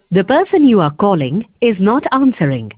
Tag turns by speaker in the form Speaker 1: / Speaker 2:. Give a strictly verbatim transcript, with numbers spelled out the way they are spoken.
Speaker 1: The person you are calling is not answering.